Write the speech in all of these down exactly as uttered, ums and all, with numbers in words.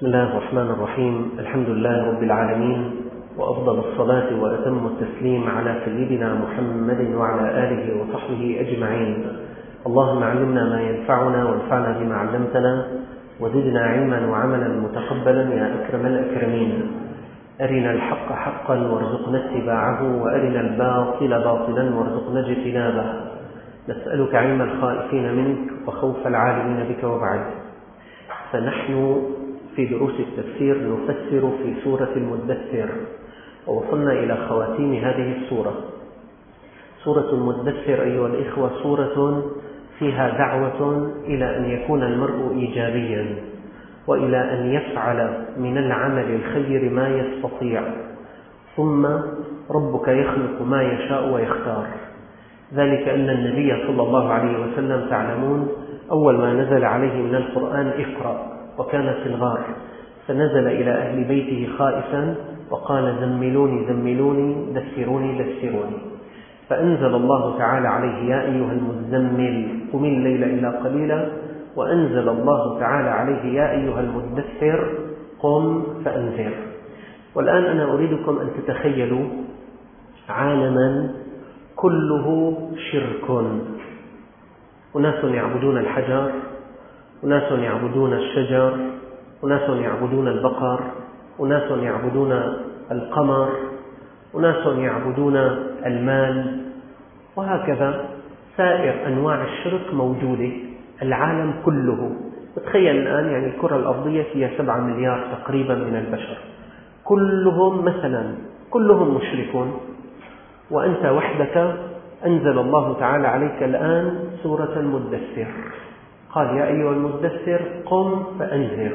بسم الله الرحمن الرحيم. الحمد لله رب العالمين، وأفضل الصلاة وأتم التسليم على سيدنا محمد وعلى آله وصحبه أجمعين. اللهم علمنا ما ينفعنا وانفعنا بما علمتنا، وزدنا علما وعملا متقبلا يا أكرم الأكرمين. أرنا الحق حقا وارزقنا اتباعه، وأرنا الباطل باطلا وارزقنا اجتنابه. نسألك علم الخائفين منك وخوف العالمين بك. وبعد، فنحن في دروس التفسير نفسر في سورة المدثر، ووصلنا إلى خواتيم هذه السورة. سورة المدثر أيها الإخوة سورة فيها دعوة إلى أن يكون المرء إيجابيا، وإلى أن يفعل من العمل الخير ما يستطيع، ثم ربك يخلق ما يشاء ويختار. ذلك أن النبي صلى الله عليه وسلم تعلمون أول ما نزل عليه من القرآن اقرأ، وكان في الغار، فنزل إلى أهل بيته خائفا وقال زملوني زملوني دثروني دثروني، فأنزل الله تعالى عليه يا أيها المزمل قم الليل إلا قليلا، وأنزل الله تعالى عليه يا أيها المدثر قم فأنذر. والآن أنا أريدكم أن تتخيلوا عالما كله شرك، أناس يعبدون الحجر، أناس يعبدون الشجر، أناس يعبدون البقر، أناس يعبدون القمر، أناس يعبدون المال، وهكذا سائر أنواع الشرك موجودة. العالم كله، تخيل الآن يعني الكرة الأرضية فيها سبعة مليار تقريبا من البشر، كلهم مثلا كلهم مشركون، وأنت وحدك أنزل الله تعالى عليك الآن سورة المدثر، قال يا أيها المدثر قم فأنذر.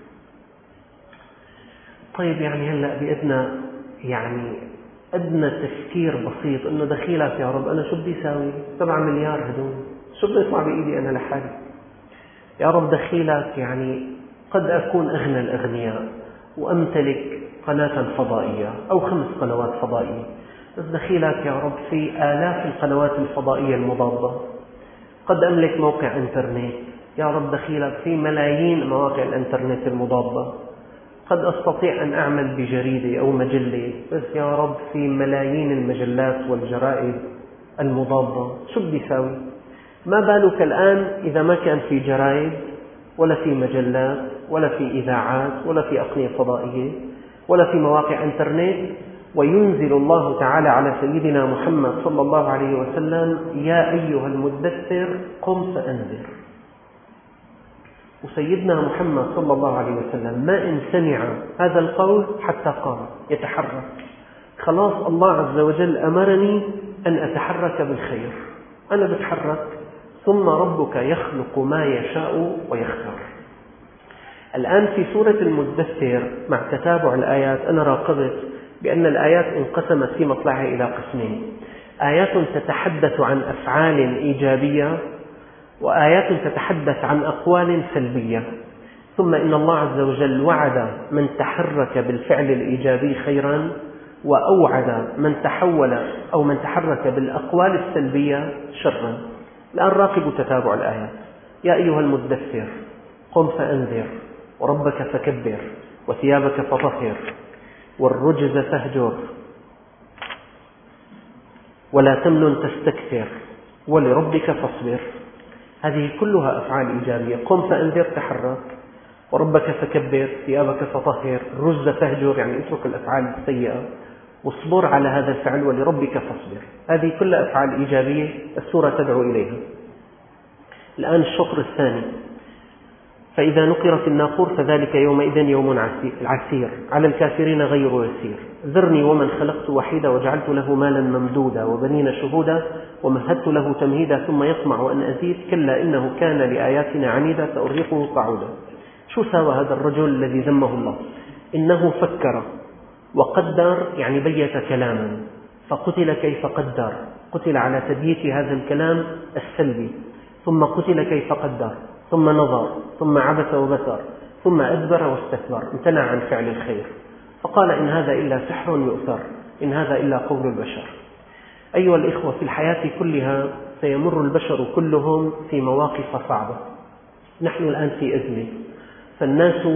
طيب يعني هلأ بأدنى يعني أدنى تفكير بسيط إنه دخيلك يا رب أنا شو بدي أساوي؟ سبعة مليار هدول شو بدي أطلع بإيدي أنا لحالي؟ يا رب دخيلك يعني قد أكون أغنى الأغنياء وأمتلك قناة فضائية أو خمس قنوات فضائية، بس دخيلك يا رب في آلاف القنوات الفضائية المضادة. قد أملك موقع إنترنت، يا رب دخيلك في ملايين مواقع الإنترنت المضادة. قد أستطيع أن أعمل بجريدة أو مجلة، بس يا رب في ملايين المجلات والجرائد المضادة، شو بدي أساوي؟ ما بالك الآن إذا ما كان في جرائد ولا في مجلات ولا في إذاعات ولا في أقنية فضائية ولا في مواقع إنترنت، وينزل الله تعالى على سيدنا محمد صلى الله عليه وسلم يا أيها المدثر قم فأنذر. وسيدنا محمد صلى الله عليه وسلم ما إن سمع هذا القول حتى قام يتحرك، خلاص الله عز وجل أمرني أن أتحرك بالخير، أنا بتحرك، ثم ربك يخلق ما يشاء ويختار. الآن في سورة المدثر مع تتابع الآيات أنا راقبت بأن الآيات انقسمت في مطلعها إلى قسمين: آيات تتحدث عن أفعال إيجابية، وآيات تتحدث عن أقوال سلبية. ثم إن الله عز وجل وعد من تحرك بالفعل الإيجابي خيرا، وأوعد من تحول أو من تحرك بالأقوال السلبية شرا. الآن راقبوا تتابع الآيات. يا أيها المدثر قم فأنذر، وربك فكبر، وثيابك فطهر، والرجز فاهجر، ولا تمنن تستكثر، ولربك فاصبر. هذه كلها أفعال إيجابية. قم فأنذر تحرك، وربك فكبر، ثيابك فطهر، الرجز فاهجر يعني اترك الأفعال السيئة، واصبر على هذا الفعل، ولربك فاصبر. هذه كلها أفعال إيجابية السورة تدعو إليها. الآن الشطر الثاني: فإذا نقر في الناقور فذلك يومئذ يوم عسير على الكافرين غير يسير. ذرني ومن خلقت وحيدا وجعلت له مالا ممدودا وبنين شهودا ومهدت له تمهيدا ثم يطمع أن أزيد كلا إنه كان لآياتنا عنيدا سأرهقه صعودا. شو سوى هذا الرجل الذي ذمه الله؟ إنه فكر وقدر، يعني بيت كلاما، فقتل كيف قدر، قتل على تبييت هذا الكلام السلبي، ثم قتل كيف قدر، ثم نظر، ثم عبس وبصر، ثم أدبر واستكبر، امتنع عن فعل الخير، فقال إن هذا إلا سحر يؤثر، إن هذا إلا قول البشر. أيها الإخوة، في الحياة كلها سيمر البشر كلهم في مواقف صعبة. نحن الآن في أزمة، فالناس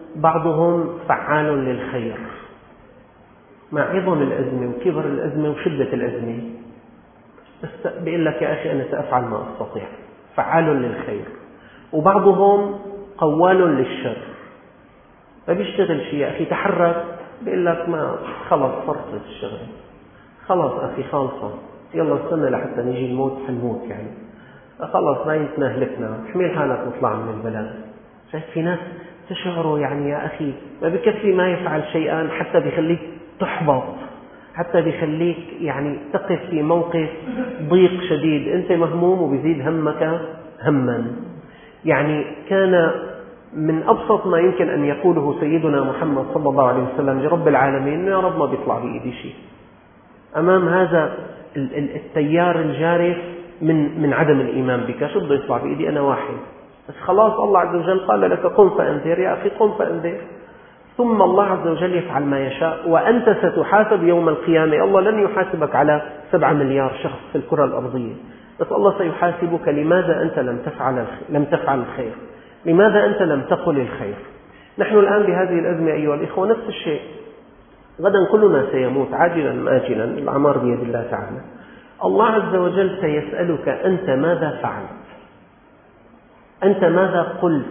بعضهم فعال للخير مع عظم الأزمة وكبر الأزمة وشدة الأزمة، بس بيقول لك يا أخي أنا سأفعل ما أستطيع، فعال للخير. وبعضهم قوال للشر، ما بيشتغل شيء يا أخي تحرك، بيقول لك ما خلص فرصة الشغل، خلص أخي خالصة، يلا استنى لحتى نيجي الموت حنموت، يعني خلص ما يتنهلكنا، احمل حالك واطلع من البلد. شايف في ناس تشعروا يعني يا أخي ما بكفي ما يفعل شيئا حتى بيخليك تحبط، حتى بيخليك يعني تقف في موقف ضيق شديد، أنت مهموم وبيزيد همك هما. يعني كان من أبسط ما يمكن أن يقوله سيدنا محمد صلى الله عليه وسلم لرب العالمين: يا رب ما بيطلع بإيدي شيء أمام هذا التيار الجارف من من عدم الإيمان بك، شو بده يطلع بإيدي أنا واحد بس، خلاص الله عز وجل قال لك قم فأنذر، يا أخي قم فأنذر. ثم الله عز وجل يفعل ما يشاء، وأنت ستحاسب يوم القيامة. الله لن يحاسبك على سبعة مليار شخص في الكرة الأرضية، بس الله سيحاسبك لماذا أنت لم تفعل لم تفعل الخير، لماذا أنت لم تقل الخير. نحن الآن بهذه الأزمة أيها الإخوة نفس الشيء، غدا كلنا سيموت عاجلا آجلا، الأعمار بيد الله تعالى. الله عز وجل سيسألك أنت ماذا فعلت، أنت ماذا قلت،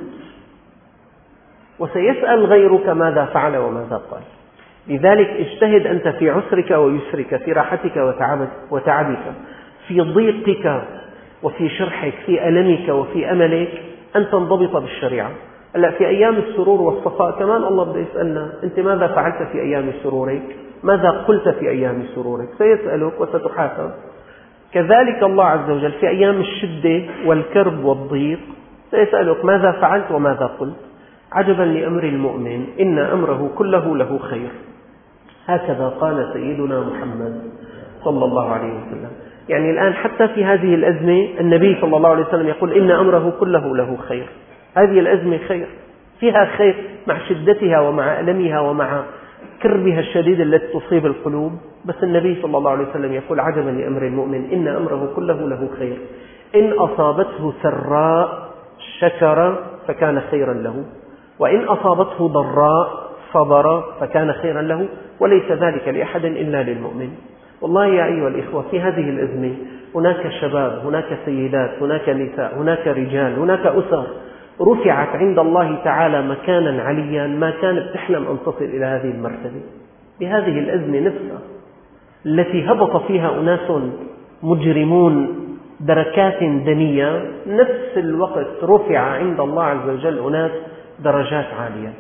وسيسأل غيرك ماذا فعل وماذا قال. لذلك اجتهد أنت في عسرك ويسرك، في راحتك وتعبك, وتعبك في ضيقك وفي شرحك، في ألمك وفي أملك، أن تنضبط بالشريعة. هلا في أيام السرور والصفاء كمان الله بده يسألنا: أنت ماذا فعلت في أيام سرورك؟ ماذا قلت في أيام سرورك؟ سيسألك وستحاسب. كذلك الله عز وجل في أيام الشدة والكرب والضيق سيسألك: ماذا فعلت وماذا قلت؟ عجبا لأمر المؤمن، إن أمره كله له خير. هكذا قال سيدنا محمد صلى الله عليه وسلم. يعني الآن حتى في هذه الأزمة النبي صلى الله عليه وسلم يقول: إن أمره كله له خير. هذه الأزمة خير، فيها خير مع شدتها ومع ألمها ومع كربها الشديد التي تصيب القلوب، بس النبي صلى الله عليه وسلم يقول: عجبا لأمر المؤمن، إن أمره كله له خير، إن أصابته سراء شكر فكان خيرا له، وإن أصابته ضراء صبر فكان خيرا له، وليس ذلك لأحد إلا للمؤمن. والله يا أيها الإخوة في هذه الأزمة هناك شباب، هناك سيدات، هناك نساء، هناك رجال، هناك أسر رفعت عند الله تعالى مكانا عليا ما كانت تحلم أن تصل إلى هذه المرتبة. بهذه الأزمة نفسها التي هبط فيها أناس مجرمون دركات دنية، نفس الوقت رفع عند الله عز وجل أناس درجات عالية.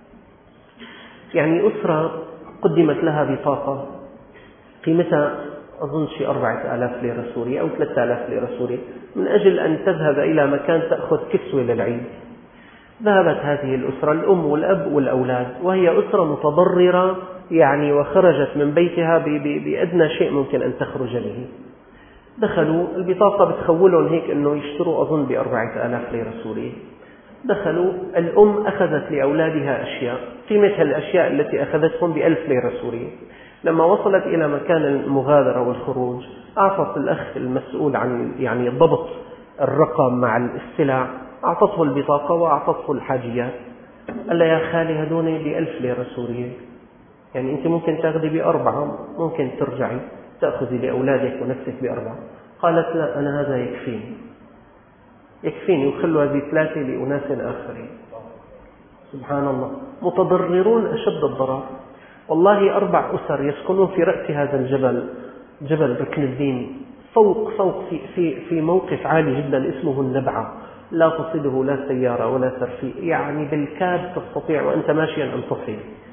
يعني أسرة قدمت لها بطاقة قيمتها أظن شيء أربعة آلاف ليرة سورية أو ثلاثة آلاف ليرة سورية، من أجل أن تذهب إلى مكان تأخذ كسوة للعيد. ذهبت هذه الأسرة، الأم والأب والأولاد، وهي أسرة متضررة يعني، وخرجت من بيتها بأدنى شيء ممكن أن تخرج به. دخلوا، البطاقة بتخولهم هيك أنه يشتروا أظن بأربعة آلاف ليرة سورية. دخلوا، الأم أخذت لأولادها أشياء، قيمة الأشياء التي أخذتهم بألف ليرة سورية. لما وصلت إلى مكان المغادرة والخروج أعطت الأخ المسؤول عن يعني ضبط الرقم مع السلع، أعطته البطاقة وأعطته الحاجيات. قال لها: يا خالي هدوني بألف ليرة سورية، يعني أنت ممكن تأخذي بأربعة، ممكن ترجعي تأخذي لأولادك ونفسك بأربعة. قالت: لا، أنا هذا يكفيني يكفيني وخلوا هذه ثلاثة لأناس آخرين. سبحان الله، متضررون أشد الضرر. والله أربع أسر يسكنون في رأس هذا الجبل، جبل ركن الدين، فوق فوق في, في, في موقف عالي جدا اسمه النبعة، لا تصله لا سيارة ولا ترفيه، يعني بالكاد تستطيع وأنت ماشيا أن تصل.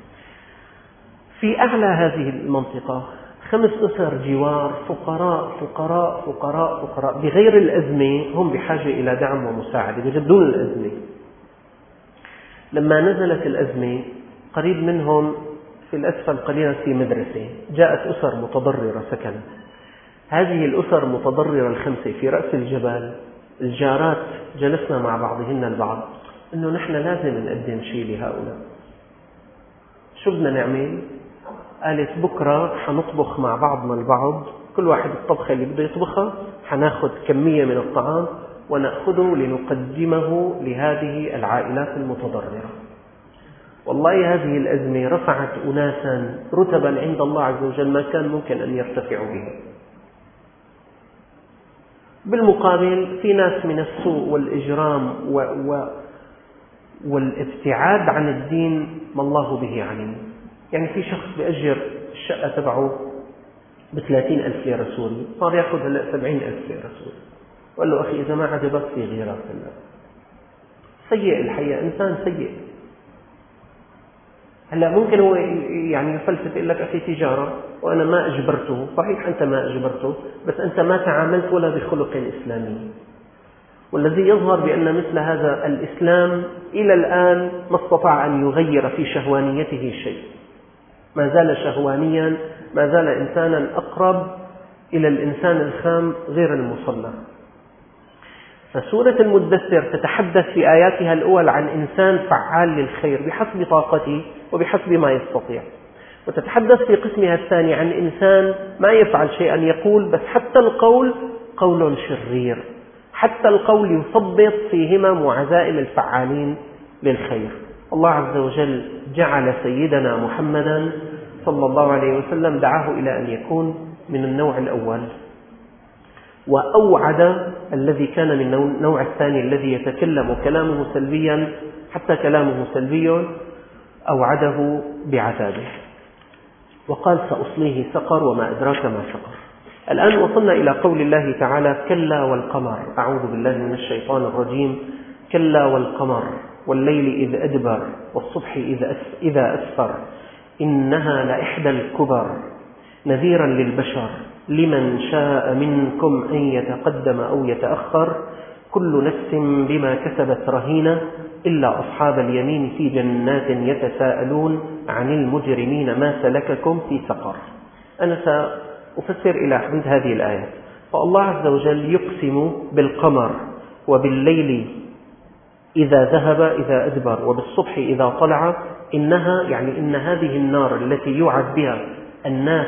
في أعلى هذه المنطقة خمس أسر جوار، فقراء فقراء فقراء فقراء بغير الأزمة، هم بحاجة إلى دعم ومساعدة بجدون الأزمة. لما نزلت الأزمة قريب منهم في الأسفل قليلا في مدرسة، جاءت أسر متضررة سكنت. هذه الأسر متضررة الخمسة في رأس الجبل، الجارات جلسنا مع بعضهن البعض أنه نحن لازم نقدم شيء لهؤلاء. شو بدنا نعمل؟ قالت: بكرة حنطبخ مع بعضنا البعض، كل واحد الطبخة اللي بده يطبخها حناخذ كمية من الطعام ونأخذه لنقدمه لهذه العائلات المتضررة. والله هذه الأزمة رفعت أناسا رتبا عند الله عز وجل ما كان ممكن أن يرتفعوا بها. بالمقابل في ناس من السوء والإجرام و... و... والابتعاد عن الدين ما الله به عليم. يعني في شخص بأجر الشقة تبعه بثلاثين ألف ليرة سوري، صار يأخذ هلأ سبعين ألف ليرة سوري، وقال له أخي إذا ما عجبك في غيرك. هلا سيء الحقيقة، إنسان سيء. هلا ممكن هو يعني يفلسف يقول لك أخي تجارة وأنا ما أجبرته. صحيح أنت ما أجبرته، بس أنت ما تعاملت ولا بخلق إسلامي. والذي يظهر بأن مثل هذا الإسلام إلى الآن ما استطاع أن يغير في شهوانيته شيء، ما زال شهوانيا، ما زال إنسانا أقرب إلى الإنسان الخام غير المصنع. فسورة المدثر تتحدث في آياتها الأول عن إنسان فعال للخير بحسب طاقته وبحسب ما يستطيع، وتتحدث في قسمها الثاني عن إنسان ما يفعل شيئا، يقول بس حتى القول قول شرير، حتى القول يثبط في همم وعزائم الفعالين للخير. الله عز وجل جعل سيدنا محمدا صلى الله عليه وسلم دعاه إلى أن يكون من النوع الأول، وأوعد الذي كان من النوع الثاني الذي يتكلم كلامه سلبيا حتى كلامه سلبي، أوعده بعذابه وقال سأصليه سقر وما أدراك ما سقر. الآن وصلنا إلى قول الله تعالى كلا والقمر. أعوذ بالله من الشيطان الرجيم. كلا والقمر والليل إذ أدبر والصبح إذا أسفر إنها لإحدى الكبر نذيرا للبشر لمن شاء منكم أن يتقدم أو يتأخر كل نفس بما كسبت رهينة إلا أصحاب اليمين في جنات يتساءلون عن المجرمين ما سلككم في سقر. أنا سأفسر إلى حدود هذه الآيات. فالله عز وجل يقسم بالقمر وبالليل إذا ذهب إذا أدبر وبالصبح إذا طلع. إنها يعني إن هذه النار التي يوعد بها الناس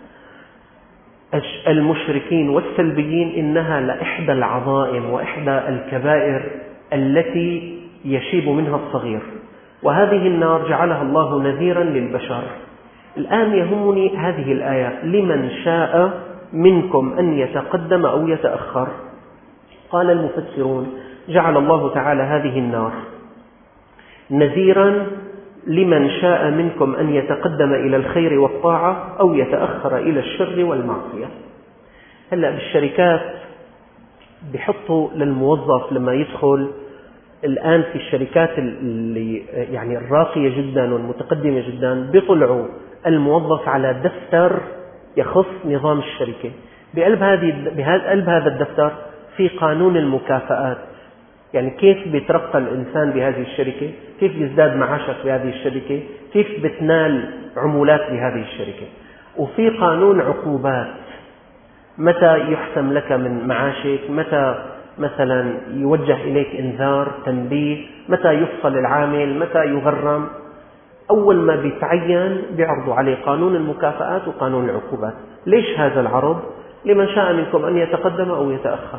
المشركين والسلبيين إنها لإحدى العظائم وإحدى الكبائر التي يشيب منها الصغير، وهذه النار جعلها الله نذيرا للبشر. الآن يهمني هذه الآية لمن شاء منكم أن يتقدم أو يتأخر. قال المفسرون جعل الله تعالى هذه النار نذيرا لمن شاء منكم أن يتقدم إلى الخير والطاعة أو يتأخر إلى الشر والمعصية. هلأ بالشركات بيحطوا للموظف لما يدخل الآن في الشركات اللي يعني الراقية جدا والمتقدمة جدا بيطلعوا الموظف على دفتر يخص نظام الشركة. بقلب هذه بقلب هذا الدفتر في قانون المكافآت، يعني كيف بيترقى الإنسان بهذه الشركة، كيف يزداد معاشك بهذه الشركة، كيف بتنال عمولات بهذه الشركة. وفي قانون عقوبات، متى يحسم لك من معاشك، متى مثلا يوجه إليك إنذار تنبيه، متى يفصل العامل، متى يغرم. أول ما بيتعين بيعرضوا عليه قانون المكافآت وقانون العقوبات. ليش هذا العرض؟ لمن شاء منكم أن يتقدم أو يتأخر.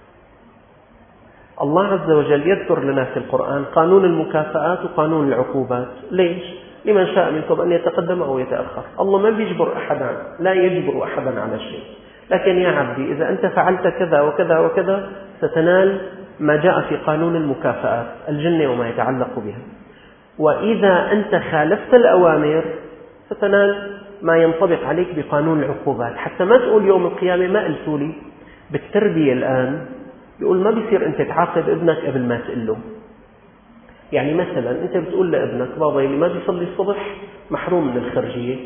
الله عز وجل يذكر لنا في القرآن قانون المكافآت وقانون العقوبات. ليش؟ لمن شاء منكم أن يتقدم أو يتأخر. الله ما بيجبر أحدا، لا يجبر أحدا على شيء، لكن يا عبدي إذا أنت فعلت كذا وكذا وكذا ستنال ما جاء في قانون المكافآت، الجنة وما يتعلق بها. وإذا أنت خالفت الأوامر ستنال ما ينطبق عليك بقانون العقوبات. حتى ما تقول يوم القيامة ما قلتوا لي. بالتربية الآن يقول ما بيصير أنت تعاقب ابنك قبل ما تقول له. يعني مثلا أنت بتقول لابنك بابا اللي ما بيصلي الصبح محروم من الخرجية.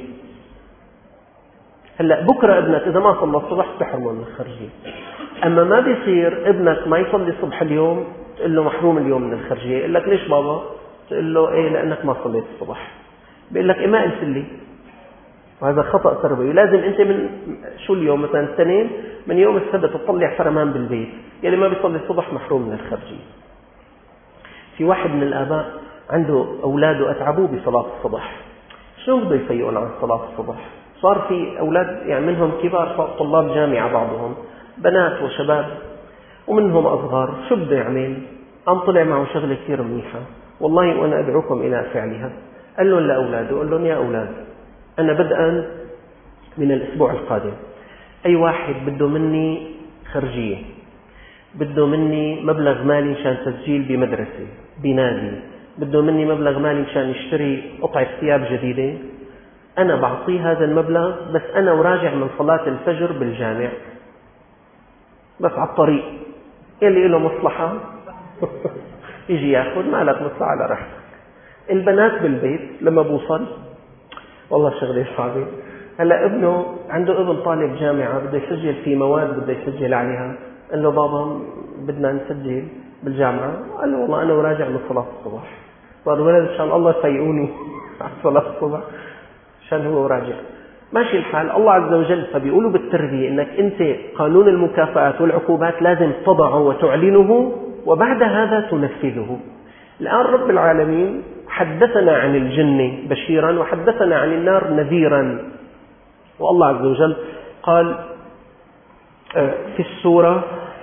هلأ بكرة ابنك إذا ما صلى الصبح تحرمه من الخرجية. أما ما بيصير ابنك ما يصلي الصبح اليوم تقول له محروم اليوم من الخرجية. يقول لك ليش بابا؟ تقول له إيه لأنك ما صليت الصبح. بيقول لك إيه ما قلت لي. وهذا خطأ تربوي. لازم أنت من شو اليوم مثلا الاثنين من يوم السبت تطلع فرمان بالبيت، يلي ما بيصلي الصبح محروم من الخرجية. في واحد من الآباء عنده أولاده أتعبوه بصلاة الصبح. شو بده يفيقون عن صلاة الصبح؟ صار في أولاد يعني منهم كبار طلاب جامعة، بعضهم بنات وشباب ومنهم أصغر. شو بده يعمل؟ قام طلع معه شغلة كثير منيحة والله وأنا أدعوكم إلى فعلها. قال لهم لأولاده، قال لهم يا أولاد أنا بدءا من الأسبوع القادم أي واحد بده مني خرجية، بده مني مبلغ مالي مشان تسجيل بمدرسة بنادي، بده مني مبلغ مالي مشان يشتري قطعة ثياب جديدة، أنا بعطيه هذا المبلغ بس أنا وراجع من صلاة الفجر بالجامع، بس على الطريق يلي له مصلحة يجي ياخذ، ما لك مصلحة على راحتك. البنات بالبيت لما بوصل والله شغلة صعبة. هلا ابنه عنده ابن طالب جامعة بده يسجل في مواد بده يسجل عليها، قال له بابا بدنا نسجل بالجامعة، قال له والله أنا وراجع من صلاة الصبح. قال ولد إن شاء الله يفيقوني على صلاة الصبح عشان هو وراجع. ماشي الحال. الله عز وجل فبيقولوا بالتربية إنك أنت قانون المكافآت والعقوبات لازم تضعه وتعلنه وبعد هذا تنفذه. الآن رب العالمين حدثنا عن الجنة بشيرا وحدثنا عن النار نذيرا. والله عز وجل قال في السورة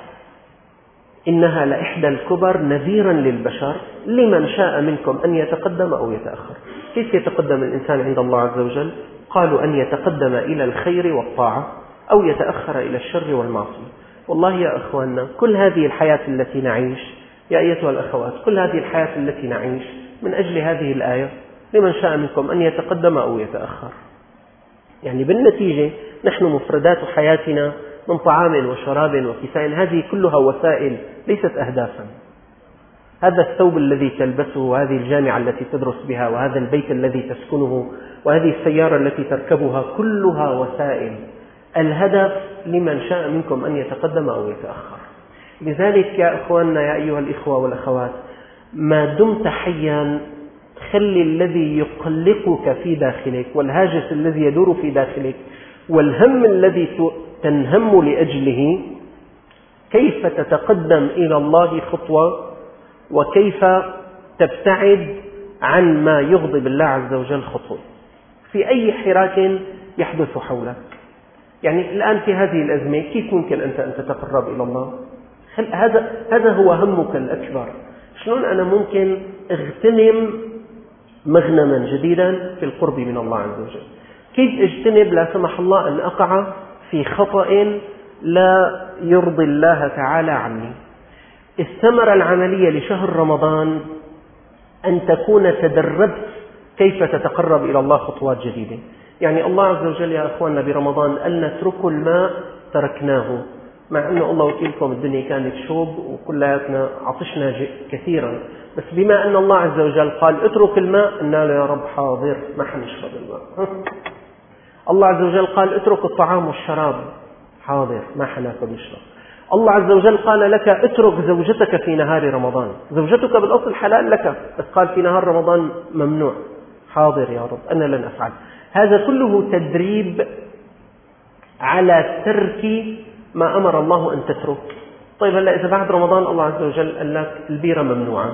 إنها لإحدى الكبر نذيرا للبشر لمن شاء منكم أن يتقدم أو يتأخر. كيف يتقدم الإنسان عند الله عز وجل؟ قالوا أن يتقدم إلى الخير والطاعة أو يتأخر إلى الشر والمعصية. والله يا أخواننا كل هذه الحياة التي نعيش، يا أيتها الأخوات، كل هذه الحياة التي نعيش من أجل هذه الآية لمن شاء منكم أن يتقدم أو يتأخر. يعني بالنتيجة نحن مفردات حياتنا من طعام وشراب وكساء، هذه كلها وسائل ليست أهدافا. هذا الثوب الذي تلبسه وهذه الجامعة التي تدرس بها وهذا البيت الذي تسكنه وهذه السيارة التي تركبها كلها وسائل. الهدف لمن شاء منكم أن يتقدم أو يتأخر. لذلك يا أخواننا يا أيها الإخوة والأخوات ما دمت حيا خلي الذي يقلقك في داخلك والهاجس الذي يدور في داخلك والهم الذي تنهم لأجله كيف تتقدم إلى الله خطوة وكيف تبتعد عن ما يغضب الله عز وجل خطوة في أي حراك يحدث حولك. يعني الآن في هذه الأزمة كيف ممكن أنت أن تتقرب إلى الله؟ هذا هذا هو همك الأكبر. شلون أنا ممكن أغتنم مغنما جديدا في القرب من الله عز وجل؟ كيف أجتنب لا سمح الله أن أقع في خطأ لا يرضي الله تعالى عني؟ الثمرة العملية لشهر رمضان أن تكون تدربت كيف تتقرب إلى الله خطوات جديدة. يعني الله عز وجل يا أخواننا برمضان قال نترك الماء تركناه، مع أنه الله وكيلكم الدنيا كانت شوب وكلاتنا عطشنا كثيرا، بس بما أن الله عز وجل قال اترك الماء قلنا له يا رب حاضر ما حنشرب الماء. الله عز وجل قال اترك الطعام والشراب، حاضر ما حناكل نشرب. الله عز وجل قال لك اترك زوجتك في نهار رمضان، زوجتك بالأصل حلال لك بس قال في نهار رمضان ممنوع، حاضر يا رب أنا لن أفعل. هذا كله تدريب على ترك ما أمر الله أن تترك. طيب هلا إذا بعد رمضان الله عز وجل قال لك البيرة ممنوعة،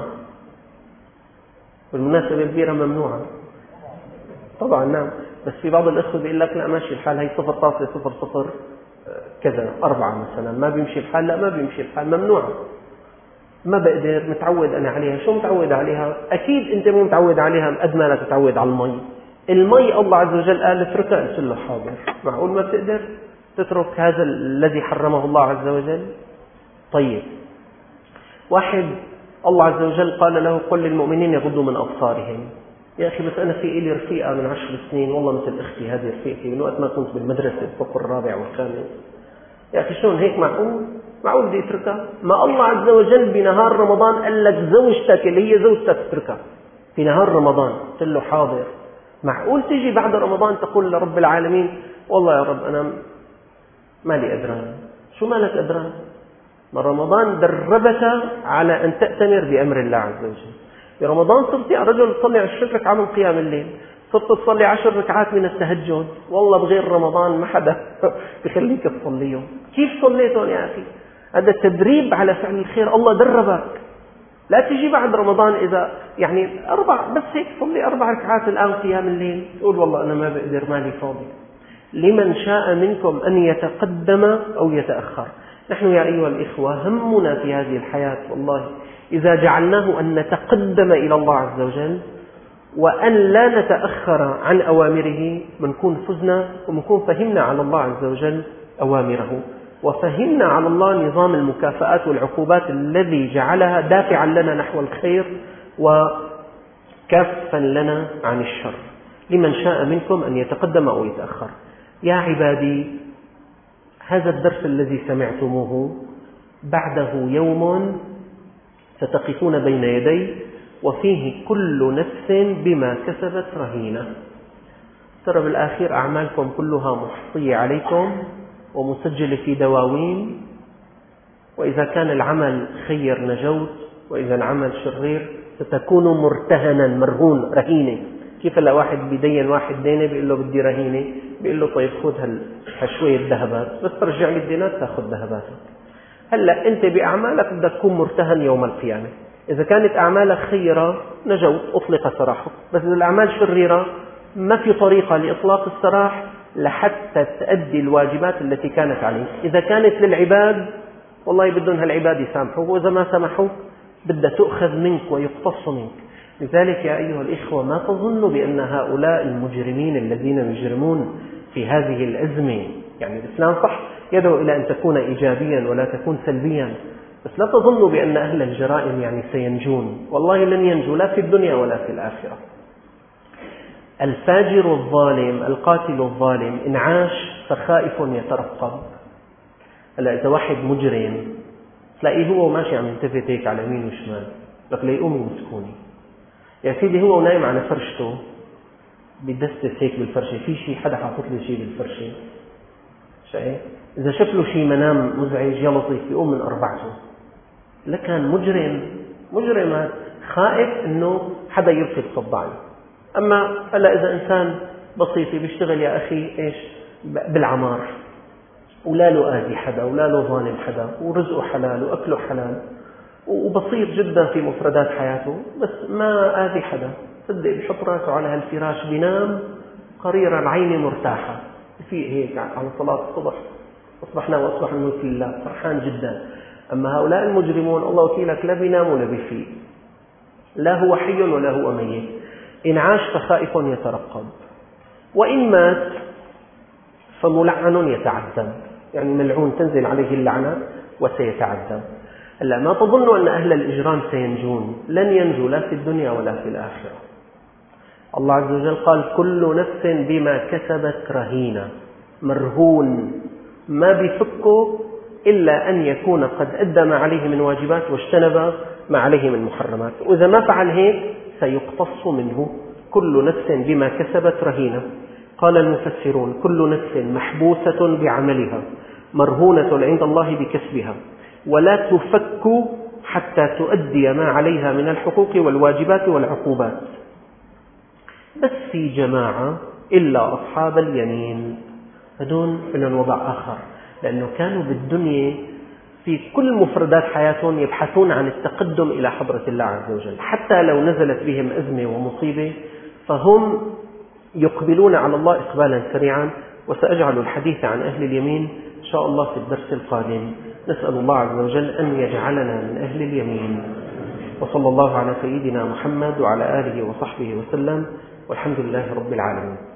بالمناسبة البيرة ممنوعة طبعا نعم، بس في بعض الأخوة بيقول لك لا ماشي الحال هي صفر فاصلة صفر صفر كذا أربعة مثلا ما بيمشي الحال، لا ما بيمشي الحال ممنوعة، ما بقدر متعود أنا عليها. شو متعود عليها؟ أكيد أنت مو متعود عليها قد ما لا تتعود على المي. المي الله عز وجل قال اتركها، قلت له حاضر. معقول ما بتقدر تترك هذا الذي حرمه الله عز وجل؟ طيب واحد الله عز وجل قال له قل للمؤمنين يغضوا من أبصارهم. يا أخي بس أنا في إلي رفيقة من عشر سنين والله مثل أختي، هذه رفيقتي من وقت ما كنت بالمدرسة الصف الرابع والخامس. يا أخي شلون هيك معقول؟ معقول بدي أتركها؟ ما الله عز وجل بنهار رمضان قال لك زوجتك اللي هي زوجتك تتركها في نهار رمضان، قلت له حاضر. معقول تيجي بعد رمضان تقول لرب العالمين والله يا رب أنا مالي أدران؟ شو مالك أدران؟ ما رمضان دربك على أن تأتمر بأمر الله عز وجل. في رمضان صرت يا رجل تصلي عشر ركعات من قيام الليل، صرت تصلي عشر ركعات من التهجد، والله بغير رمضان ما حدا بخليك تصليهم. كيف صليتهم يا أخي؟ هذا تدريب على فعل الخير، الله دربك. لا تجي بعد رمضان إذا يعني أربع بس هيك صلي أربع ركعات الآن قيام الليل تقول والله أنا ما بقدر مالي فاضي. لمن شاء منكم أن يتقدم أو يتأخر. نحن يا أيها الإخوة همنا في هذه الحياة والله إذا جعلناه أن نتقدم إلى الله عز وجل وأن لا نتأخر عن أوامره، بنكون فزنا وبنكون فهمنا على الله عز وجل أوامره، وفهمنا على الله نظام المكافآت والعقوبات الذي جعلها دافعا لنا نحو الخير وكافا لنا عن الشر. لمن شاء منكم أن يتقدم أو يتأخر. يا عبادي، هذا الدرس الذي سمعتموه بعده يوم ستقفون بين يدي وفيه كل نفس بما كسبت رهينة. ترى بالآخر أعمالكم كلها محصية عليكم ومسجلة في دواوين، وإذا كان العمل خير نجوت، وإذا العمل شرير ستكون مرتهنا، مرهون، رهينة. كيف لو واحد بيدين واحد دينه بيقول له بدي رهينة، بيقول له طيب خذ هالشوية ذهبات، بس ترجع لي الدينار تأخذ ذهباتك. هلا أنت بأعمالك بدك تكون مرتهن يوم القيامة. إذا كانت أعمالك خيرة نجوت، أطلق سراحك، بس إذا الأعمال شريرة ما في طريقة لإطلاق السراح لحتى تؤدي الواجبات التي كانت عليك. إذا كانت للعباد والله بدهم هالعباد يسامحوك، وإذا ما سامحوك بدها تؤخذ منك ويقتص منك. لذلك يا أيها الإخوة، ما تظنوا بأن هؤلاء المجرمين الذين يجرمون في هذه الأزمة، يعني الإسلام صح يدعو إلى أن تكون إيجابيا ولا تكون سلبيا، بس لا تظنوا بأن أهل الجرائم يعني سينجون. والله لن ينجوا لا في الدنيا ولا في الآخرة. الفاجر الظالم، القاتل الظالم، إن عاش فخائف يترقب. هلا إذا واحد مجرم تلاقيه هو ماشي عم يلتفت هيك على يمين وشمال، لك ليقوم يمسكوني يا سيدي، هو نايم على فرشته بيدسس هيك بالفرشة، في شيء حدا حاطط له شيء بالفرشة، شايف؟ إذا شاف له شيء منام مزعج يا لطيف يقوم من أربعته. لكن مجرم مجرم خائف إنه حدا يركب صباعي. أما هلا إذا إنسان بسيط بيشتغل يا أخي إيش بالعمار، ولا له آذي حدا ولا له ظالم حدا، ورزقه حلال وأكله حلال وبسيط جدا في مفردات حياته، بس ما آذي حدا، صدق بيحط راسه على هالفراش بينام قرير العين مرتاحة، في هيك على صلاة الصبح أصبحنا وأصبح الملك لله، فرحان جدا. أما هؤلاء المجرمون الله وكيلك لا بينام ولا بيفيق، لا هو حي ولا هو ميت. إن عاش فخائف يترقب، وإن مات فملعن يتعذب، يعني ملعون تنزل عليه اللعنة وسيتعذب. هلا ما تظنوا أن أهل الإجرام سينجون، لن ينجوا لا في الدنيا ولا في الآخرة. الله عز وجل قال كل نفس بما كسبت رهينة، مرهون، ما بيفكه إلا أن يكون قد أدى ما عليه من واجبات واجتنب ما عليه من محرمات، وإذا ما فعل هيك سيقتص منه. كل نفس بما كسبت رهينة. قال المفسرون كل نفس محبوسة بعملها مرهونة عند الله بكسبها، ولا تفك حتى تؤدي ما عليها من الحقوق والواجبات والعقوبات، بس في جماعة إلا أصحاب اليمين. هدول لهم وضع آخر، لأنه كانوا بالدنيا في كل مفردات حياتهم يبحثون عن التقدم إلى حضرة الله عز وجل، حتى لو نزلت بهم أزمة ومصيبة فهم يقبلون على الله إقبالا سريعا. وسأجعل الحديث عن أهل اليمين إن شاء الله في الدرس القادم. نسأل الله عز وجل أن يجعلنا من أهل اليمين. وصلى الله على سيدنا محمد وعلى آله وصحبه وسلم، والحمد لله رب العالمين.